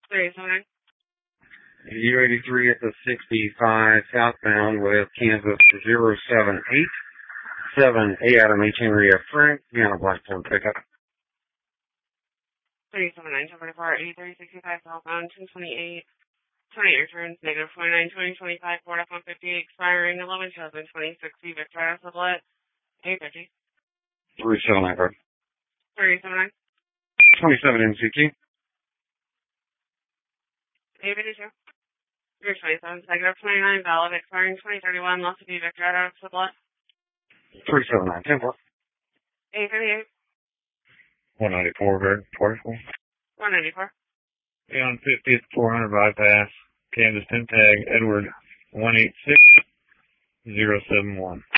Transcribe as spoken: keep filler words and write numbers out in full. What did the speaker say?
three seven nine. U eighty-three at the sixty-five southbound with Kansas zero seven eight seven A Adam H. Henry F. Frank, Vienna Blackboard pickup. three seven nine, seven four, eighty-three sixty-five southbound, two twenty-eight. twenty returns, negative twenty-nine, twenty twenty-five, Ford F one fifty, expiring eleven two thousand twenty-six, Victoria Sublet, eight fifty. three seven nine, three seven nine. twenty-seven M C Q. eight fifty-two. Year twenty-seven, negative twenty-nine, valid, expiring twenty thirty-one, Los Angeles, Victoria Sublet. three seven nine, ten four. eight fifty-eight. one ninety-four, very forty-four. one ninety-four. On fiftieth, four hundred bypass, Kansas ten tag, Edward one eight six zero seven one.